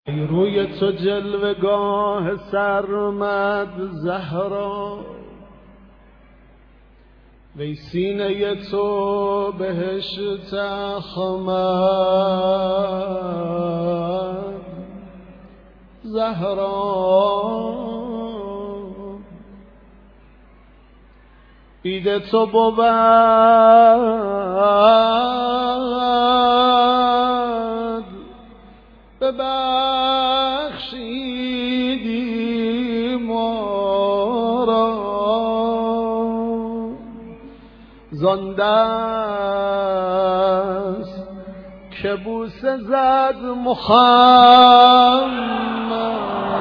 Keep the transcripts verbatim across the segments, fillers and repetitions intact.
روی تو جلوگاه سرمد زهرا، وی سینه تو بهشت احمد زهرا، بید تو بود ببخشیدی ما را، زان دست که بوسه زد محمد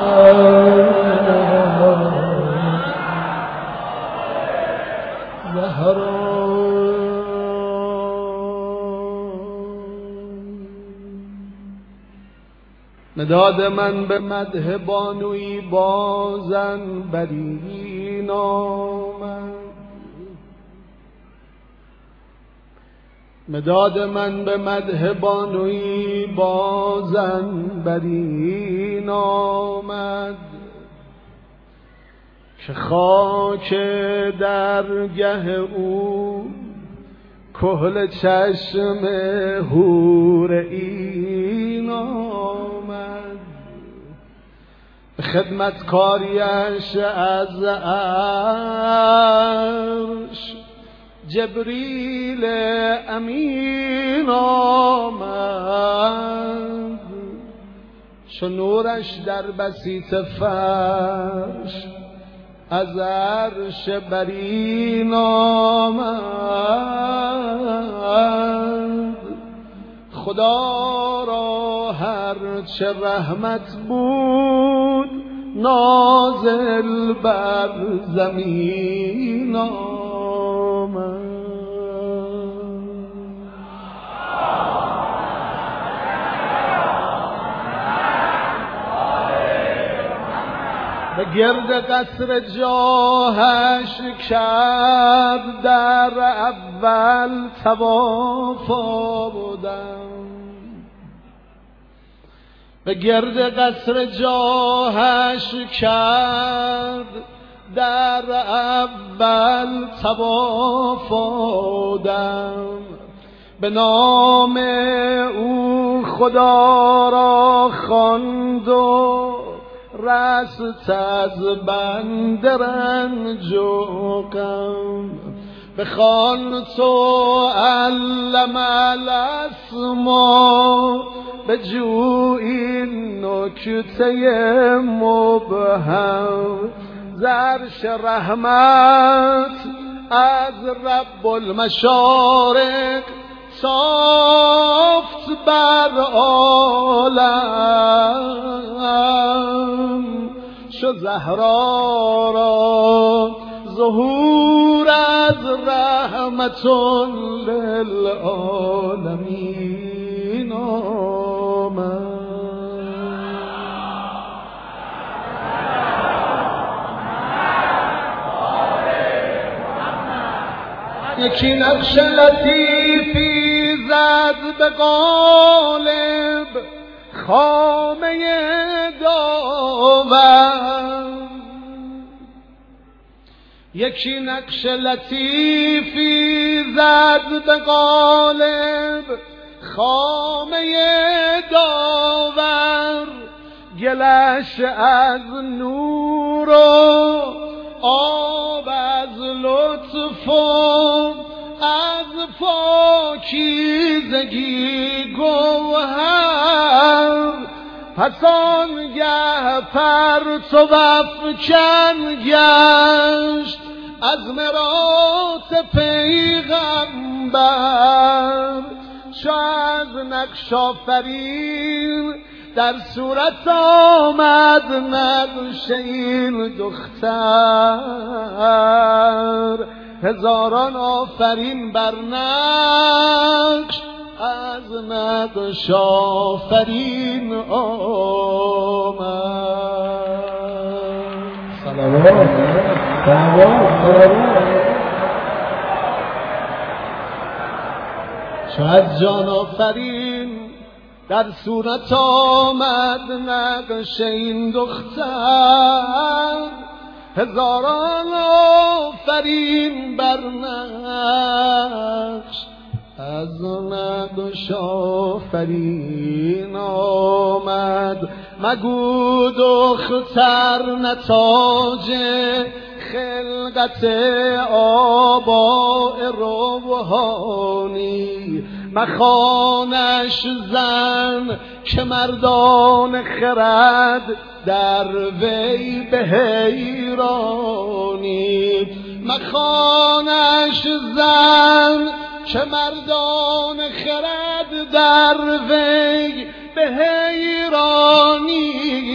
زهرا. مداد من به مدح بانوی بازن برین آمد، مداد من به مدح بانوی بازن برین آمد، که خاک درگه او کحل چشم حور عین آمد، به خدمتکاریش از عرش جبریل امین آمد، چو نورش در بسیط فرش از عرش برین آمد، خدا را هر چه رحمت بود نازل بر زمین آمد. به گرد قصر جاهش کرد در اول طواف بودم، به گرد قصر جاهش کرد در اول طواف بودم، به نام او خدا را خواند و رست از بند رنج و غم، بخوان تو علم الاسما به جوی نکته مبهم، زرش رحمت از رب المشارق تافت بر عالم، شو زهرا را ظهور از رحمت للعالمین آمد. یکی نقش لطیفی زد به قالب خامه داور، یکی نقش لطیفی زد به قالب خامه داور، گلش از نور و آب از لطف و از پاکیزگی گوهر، پس آنگه پرتو افکن گشت از مرات پیغمبر، چو از نقش آفرین در صورت آمد نقش این دختر، هزاران آفرین بر نقش از نقش آفرین آمد. صلوات صلوات صلوات. چو از جان آفرین در صورت آمد نقش این دختر، هزاران آفرین بر نقش از نقش آفرین آمد. مگو دختر نتاج خلقت آباء روحانی، مخوانش زن که مردان خرد در وی به حیرانی، مخوانش زن که مردان خرد در وی به حیرانی.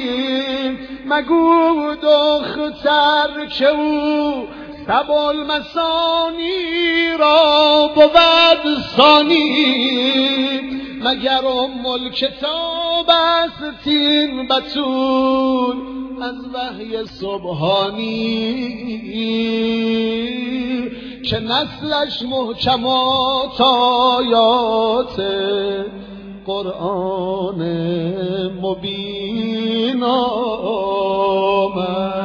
مگو دختر که او سبع المثانی را بود ثانی، مگر ام الکتاب است این بتول از وحی سبحانی، که نسلش محکمات آیات قرآن مبین آمد.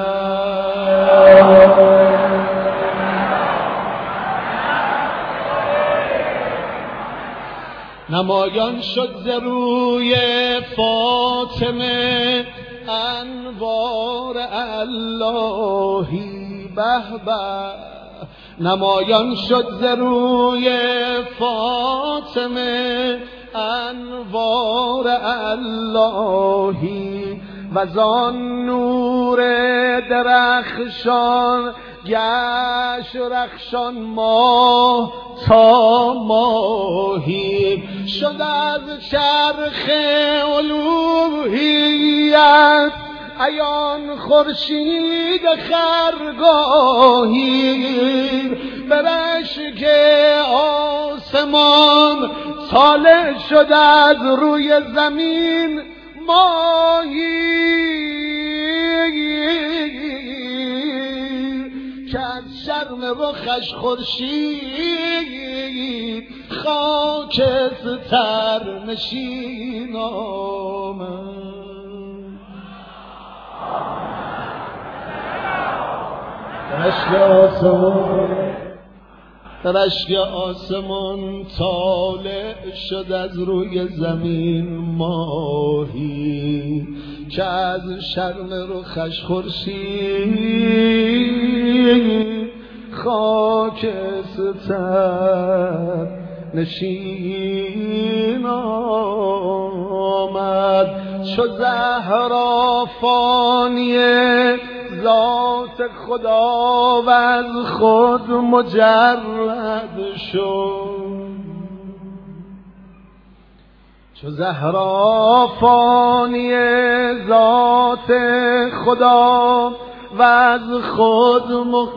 نمایان شد ز روی فاطمه انوار اللهی به به، نمایان شد ز روی فاطمه انوار اللهی، و زان نور درخشان گشت رخشان ماه تا ماهی، شد از چرخ الوهیت عیان خورشید خرگاهی، به رشک آسمان طالع شد از روی زمین ماهی، که از شرم رخش خورشید خاکستر نشین آمد. رشک آسمان رشک آسمان طالع شد از روی زمین ماهی، که از شرم رخش خورشید خاکستر نشین آمد. چو زهرا فانیه ذات خدا و از خود مجرد شد، چو زهرا فانیه ذات خدا و از خود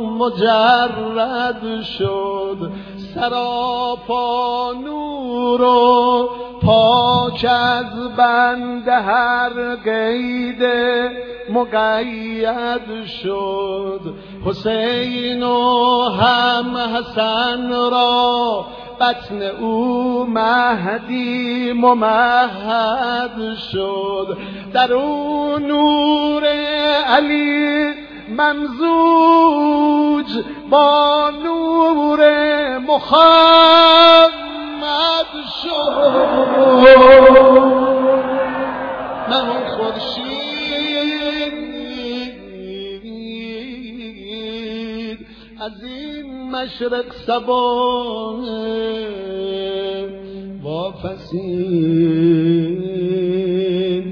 مجرد شد، سراپا نور و پاک از بند هر قید مقید شد. حسین و هم حسن را بطن او مهدی ممهد شد، در او نور علی ممزوج با نور محمد شد. نه خورشید از این مشرق سبا واپسین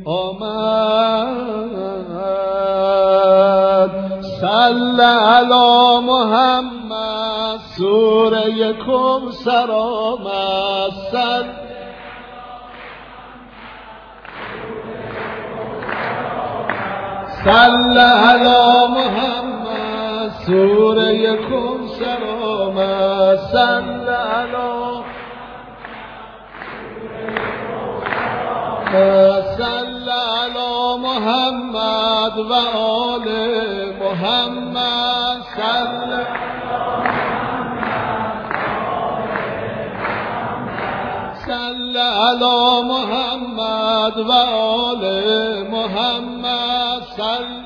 آمد. صلی علی محمد سوره کوثر آمد. صلی علی محمد سوره کوثر آمد. صلی علی صلی علی محمد و آل محمد. صلی صلی علی محمد و آل محمد صل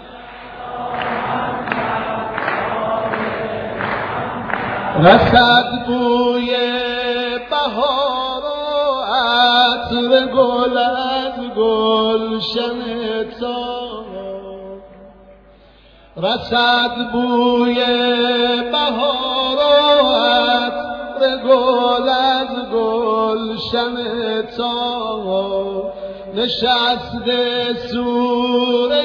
رسد بوی بهار و عطر گل از گلشن تو رسد بوی بهار و عطر گل از گلشن تو نشسته سوره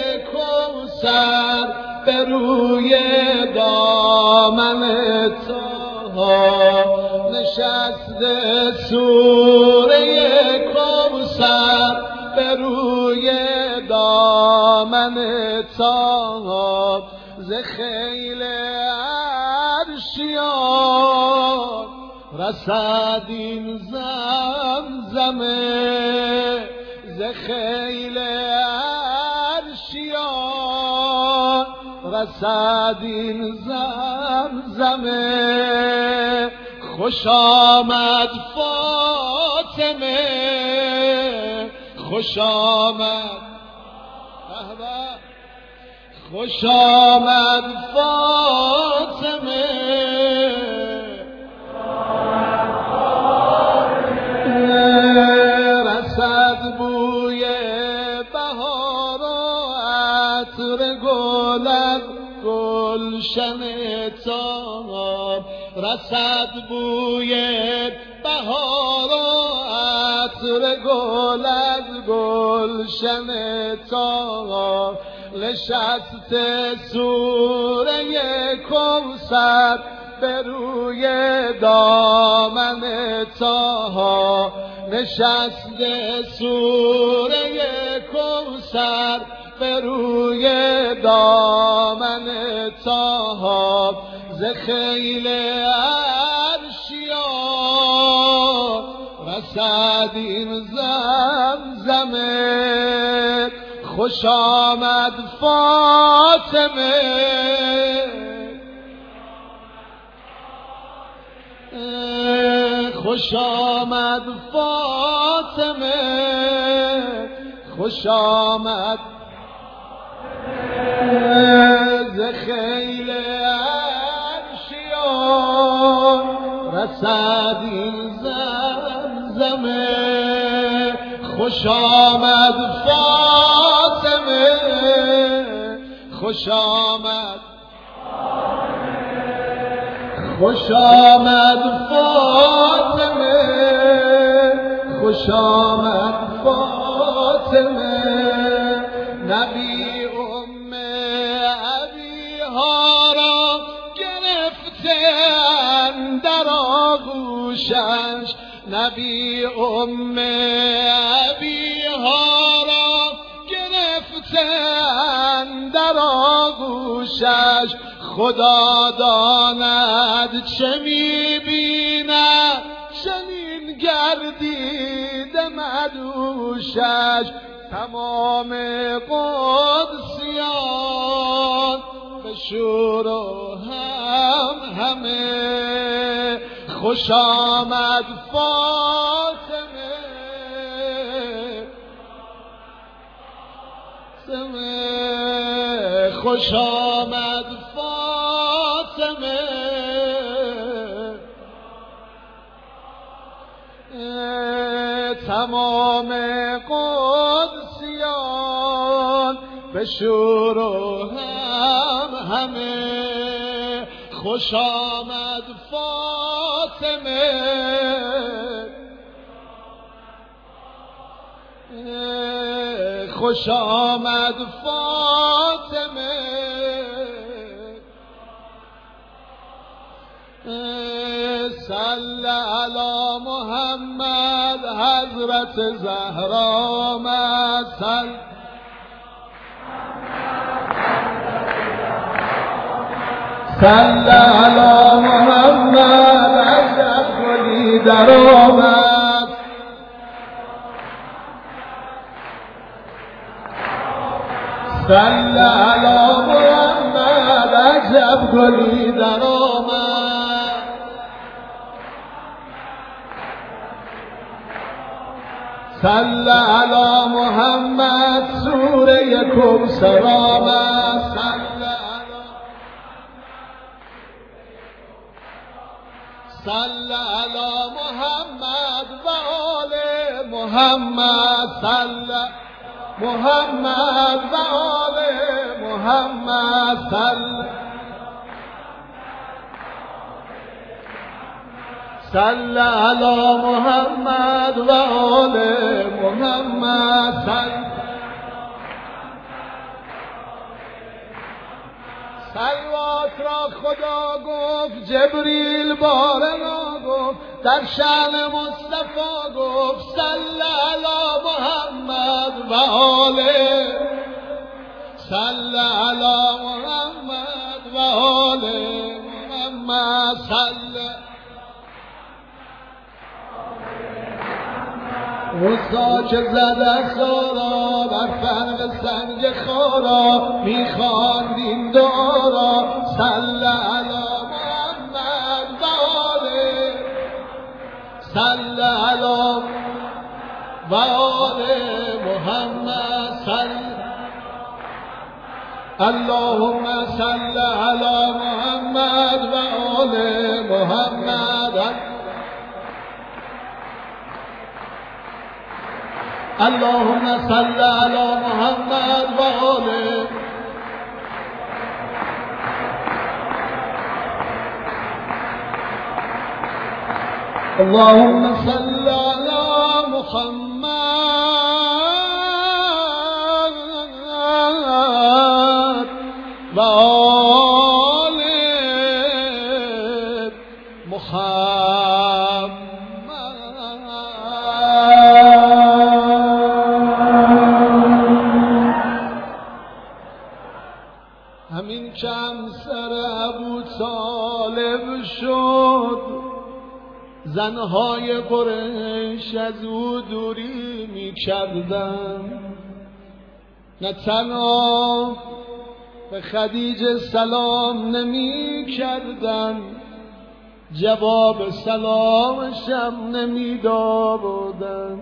کوثر به روی دامن تو نشسته سوره کوثر به روی دامن تو ز خیل عرشیان رسد این زمزمه ز خیل عرشیان رسد این زمزمه خوش آمد فاطمه خوش آمد خوش آمد فاطمه رسد بوی بهار و عطر گل از گلشن تو رسد بوی بهار و عطر گل از گلشن تو نشست سوره کوثر به روی دامن تو نشست سوره کوثر به روی دامن تو ز خیل عرشیان رسد این زمزمه خوش آمد فاطمه خوش آمد فاطمه خوش آمد ز خیل عرشیان رسد این زمزمه خوش آمد فاطمه خوش آمد خوش آمد فاطمه خوش آمد فاطمه نبی ام ابیها را گرفته اندر آغوشش نبی ام ابیها را گرفته اندر آغوشش خدا داند چه می‌بیند چنین گردید مدوشش تمام قدسیان به شور و هم همه خوش آمد فاطمه خوش آمد فاطمه تمام قدسیان به شور و هم همه خوش آمد فاطمه خوش آمد فاطمه صلی علی محمد حضرت زهرا آمد صلی علی محمد عجب گلی در آمد صلی علی محمد عجب گلی در آمد صل علی محمد سوره کوثر آمد صل صل علی محمد و آل محمد صل محمد و آل محمد صل صل علی محمد و آل محمد صل صلوات را خدا گفت جبریل بارنا گفت در شأن مصطفی گفت صل علی محمد و آل صل علی محمد و آل محمد صل موسا که زد سارا بر فرق سنگ خارا میخواند این دعا را صل علی محمد و آل صل علی و آل محمد صل اللهم صل علی محمد و آل محمد اللهم صل علی محمد و آله اللهم صل علی محمد و آله محمد. همین که همسر ابو طالب شد زنهای قریش از او دوری می کردن، نه تنها به خدیجه سلام نمی کردن، جواب سلامشم نمی دادن.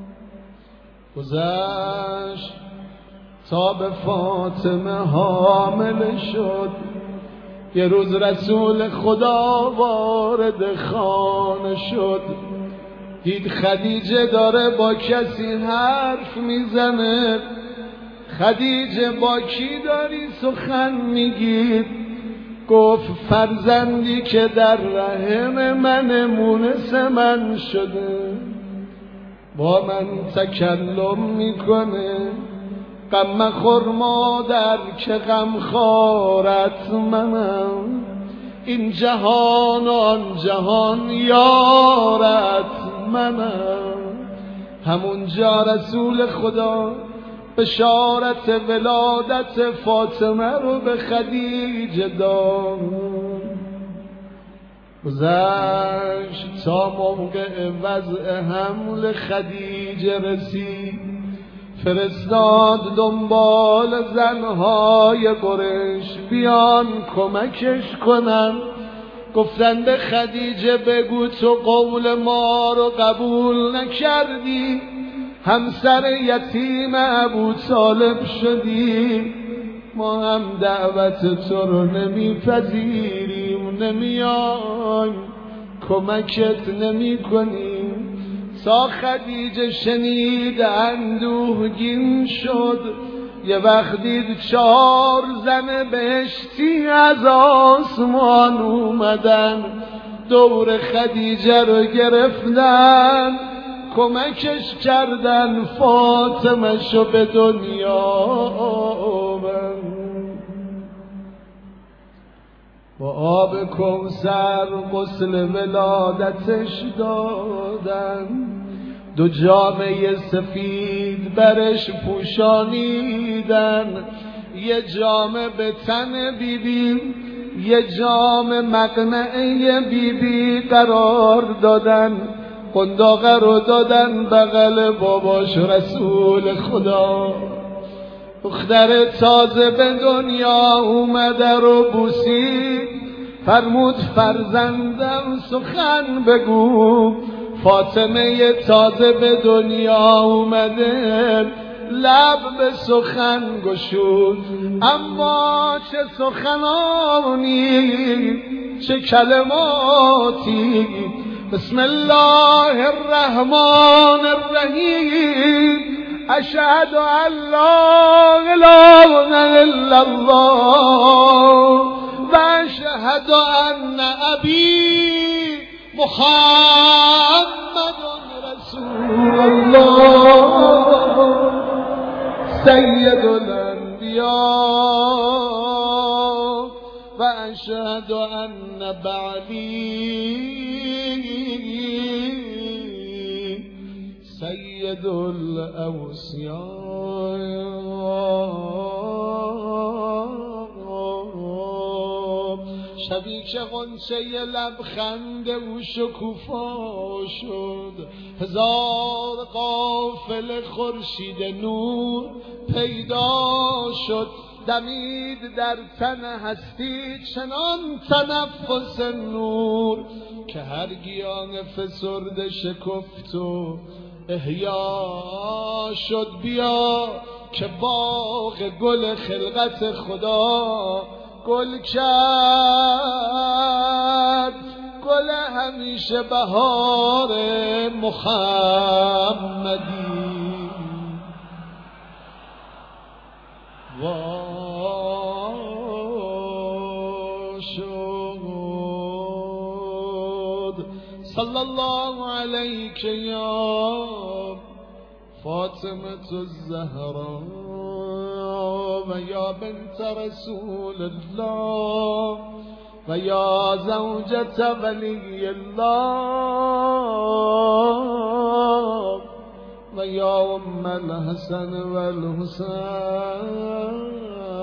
گذشت تا به فاطمه حامل شد، یه روز رسول خدا وارد خانه شد، دید خدیجه داره با کسی حرف میزنه. خدیجه با کی داری سخن میگید؟ گفت فرزندی که در رحم من مونس من شده با من تکلم میکنه. غم مخور مادر که غم خارت منم، این جهان آن جهان یارت منم. همونجا رسول خدا بشارت ولادت فاطمه رو به خدیجه داد. گذشت تا موقع وضع حمل خدیجه رسید، فرستاد دنبال زنهای قریش بیان کمکش کنن. گفتن به خدیجه بگو تو قول ما رو قبول نکردی، همسر یتیم ابو طالب شدی، ما هم دعوت تو رو نمیپذیریم، نمیایم کمکت نمی کنیم. تا خدیجه شنید اندوهگین شد، یه وقت دید چهار زن بهشتی از آسمان اومدن، دور خدیجه رو گرفتن، کمکش کردن، فاطمه شو به دنیا آوردن. با آب کوثر غسل ولادتش دادن، دو جامه سفید برش پوشانیدن، یه جامه به تن بیبی، یه جامه مقنعه بیبی قرار دادن. قنداقه رو دادن بغل باباش رسول خدا. دختر تازه به دنیا اومده رو بوسید، فرمود فرزندم سخن بگو. فاطمه تازه به دنیا اومده، لب به سخن گشود، اما چه سخنانی چه کلماتی. بسم الله الرحمن الرحیم. اشهد ان لا اله الا الله و اشهد ان ابی محمد رسول الله سید الانبیاء و اشهد ان بعلی سید الاوصیاء. شبی که غنچه لبخند او شکوفا شد، هزار قافل خورشید نور پیدا شد. دمید در تن هستی چنان تنفس نور، که هر گیاه فسرده شکفت و احیا شد. بیا که باغ گل خلقت خدا گل کرد، گل همیشه بهار محمدی. وا شد صلی الله علیک یا فاطمة الزهرا و یا بنت رسول الله و یا زوجة ولی الله و یا ام الحسن و الحسین.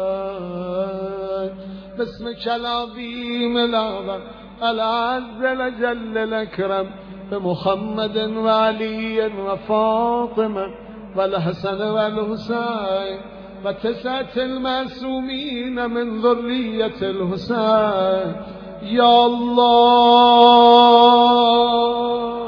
بسم کلابیم الاول العز الجل الاکرم بمحمد و علی و فاطمه و الحسن و الحسین و تسعة المعصومین من ذریة الحسین. یا الله